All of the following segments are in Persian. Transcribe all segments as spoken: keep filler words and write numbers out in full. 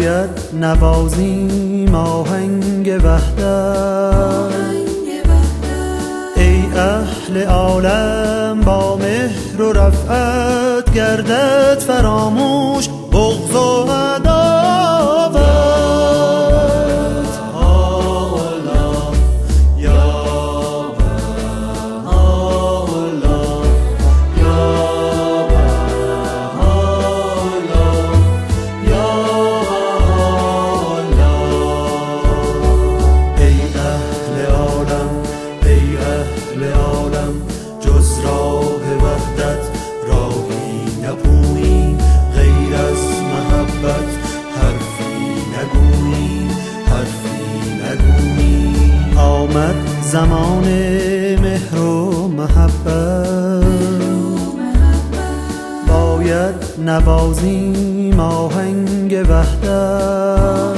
باید نوازیم آهنگ وحدت. ای اهل عالم با مهر و رفعت گردد فراموش بغض و عداوت. آمد زمان مهر و محبت، باید نوازیم آهنگ وحدت.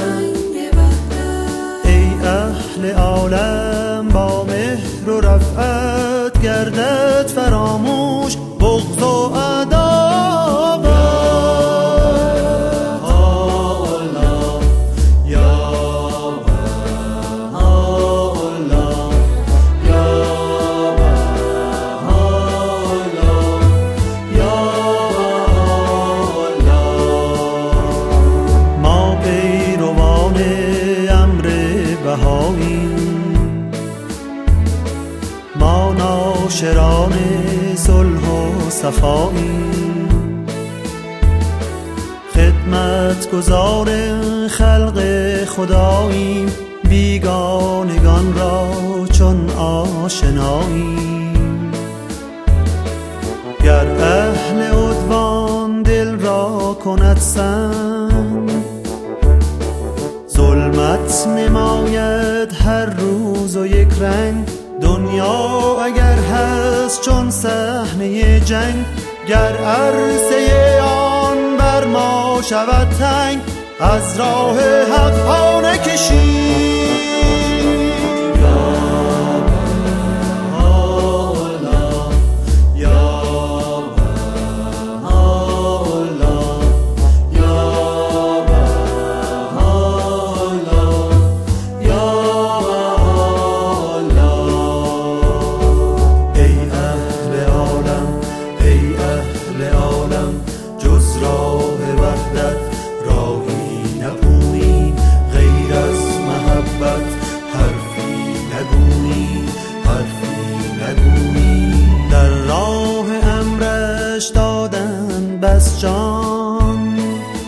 ای اهل عالم با مهر و رفعت گردد فراموش بغض و عداوت. ما ناشران صلح و صفاییم، خدمت گزار خلق خداییم، بیگانگان را چون آشناییم. گر اهل عدوان دل را کند سنگ، ظلمت نماید هر روز و یک رنگ. دنیا اگر هست چون صحنه جنگ، گر عرصه آن بر ما شود تنگ، از راه حق پا نکشیم. در راه امرش دادن بس جان،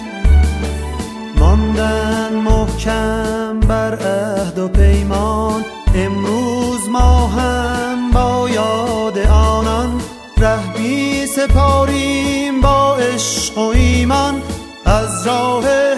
ماندن محکم بر عهد و پیمان. امروز ما هم با یاد آنان، ره بی سپاریم با عشق و ایمان، از راه